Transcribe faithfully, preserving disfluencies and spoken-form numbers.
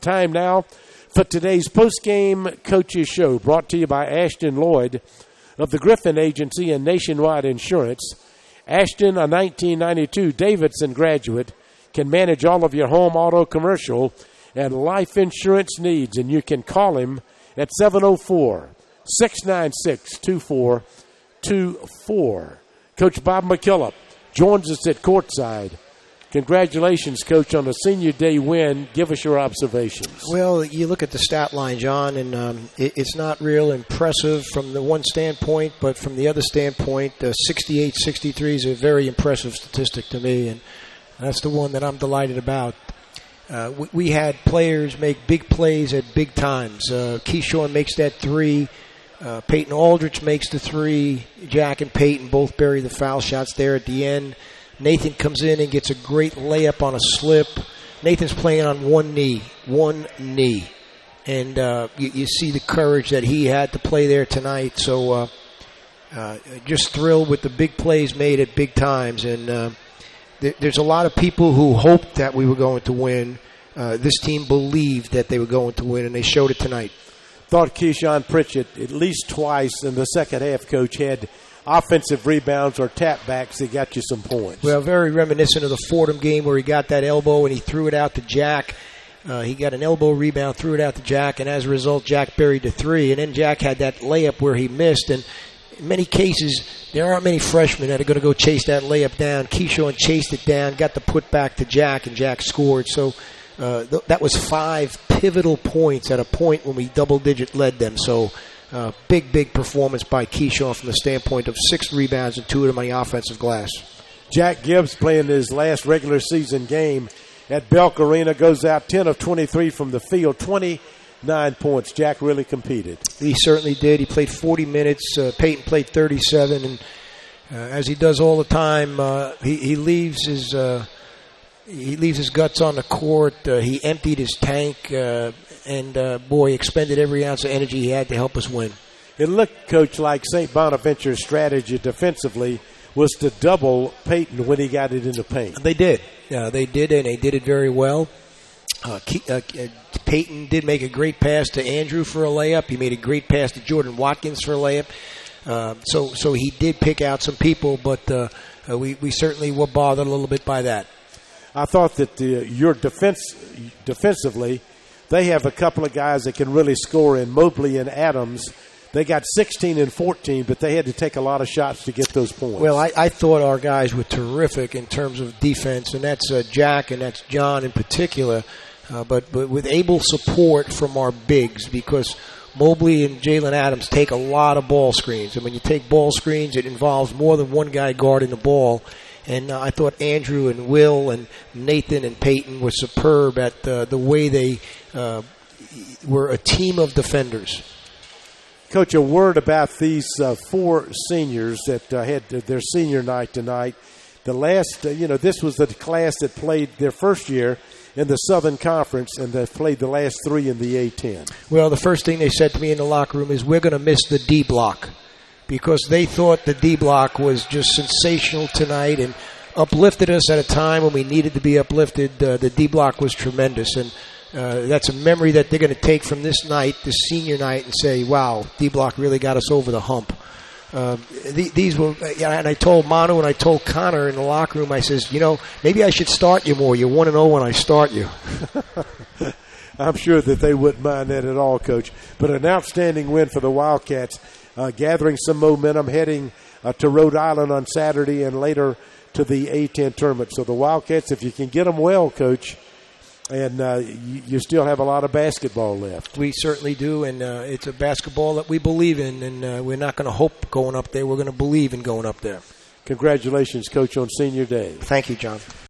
Time now for today's post-game coaches show, brought to you by Ashton Lloyd of the Griffin Agency and Nationwide Insurance. Ashton, a nineteen ninety-two Davidson graduate, can manage all of your home, auto, commercial, and life insurance needs, and you can call him at seven oh four, six nine six, two four two four. Coach Bob McKillop joins us at courtside. Congratulations, Coach, on a senior day win. Give us your observations. Well, you look at the stat line, John, and um, it, it's not real impressive from the one standpoint, but from the other standpoint, uh, sixty-eight sixty-three is a very impressive statistic to me, and that's the one that I'm delighted about. Uh, we, we had players make big plays at big times. Uh, Keyshawn makes that three. Uh, Peyton Aldrich makes the three. Jack and Peyton both bury the foul shots there at the end. Nathan comes in and gets a great layup on a slip. Nathan's playing on one knee, one knee. And uh, you, you see the courage that he had to play there tonight. So uh, uh, just thrilled with the big plays made at big times. And uh, th- there's a lot of people who hoped that we were going to win. Uh, this team believed that they were going to win, and they showed it tonight. Thought Keyshawn Pritchett, at least twice in the second half, Coach, had offensive rebounds or tap-backs that got you some points. Well, very reminiscent of the Fordham game where he got that elbow and he threw it out to Jack. Uh, he got an elbow rebound, threw it out to Jack, and as a result, Jack buried the three. And then Jack had that layup where he missed. And in many cases, there aren't many freshmen that are going to go chase that layup down. Keyshawn chased it down, got the put back to Jack, and Jack scored. So uh, th- that was five pivotal points at a point when we double-digit led them. So Uh, big, big performance by Keyshawn from the standpoint of six rebounds and two of them on the offensive glass. Jack Gibbs playing his last regular season game at Belk Arena goes out ten of twenty-three from the field, twenty-nine points. Jack really competed. He certainly did. He played forty minutes. Uh, Peyton played thirty-seven, and uh, as he does all the time, uh, he, he leaves his uh, he leaves his guts on the court. Uh, he emptied his tank. Uh, And, uh, boy, expended every ounce of energy he had to help us win. It looked, Coach, like Saint Bonaventure's strategy defensively was to double Peyton when he got it in the paint. They did. Uh, they did, and they did it very well. Uh, Ke- uh, Peyton did make a great pass to Andrew for a layup. He made a great pass to Jordan Watkins for a layup. Uh, so so he did pick out some people, but uh, uh, we, we certainly were bothered a little bit by that. I thought that the, your defense defensively – they have a couple of guys that can really score in Mobley and Adams. They got sixteen and fourteen, but they had to take a lot of shots to get those points. Well, I, I thought our guys were terrific in terms of defense, and that's uh, Jack and that's John in particular, uh, but, but with able support from our bigs, because Mobley and Jalen Adams take a lot of ball screens. And when you take ball screens, it involves more than one guy guarding the ball. And uh, I thought Andrew and Will and Nathan and Peyton were superb at uh, the way they uh, were a team of defenders. Coach, a word about these uh, four seniors that uh, had their senior night tonight. The last, uh, you know, this was the class that played their first year in the Southern Conference, and they played the last three in the A ten. Well, the first thing they said to me in the locker room is, we're going to miss the D block. Because they thought the D block was just sensational tonight and uplifted us at a time when we needed to be uplifted. Uh, the D block was tremendous, and uh, that's a memory that they're going to take from this night, this senior night, and say, wow, D block really got us over the hump. Uh, th- these were, and I told Manu and I told Connor in the locker room, I says, you know, maybe I should start you more. You're one and oh when I start you. I'm sure that they wouldn't mind that at all, Coach. But an outstanding win for the Wildcats. Uh, gathering some momentum, heading uh, to Rhode Island on Saturday and later to the A ten tournament. So the Wildcats, if you can get them well, Coach, and uh, you, you still have a lot of basketball left. We certainly do, and uh, it's a basketball that we believe in, and uh, we're not going to hope going up there. We're going to believe in going up there. Congratulations, Coach, on Senior Day. Thank you, John.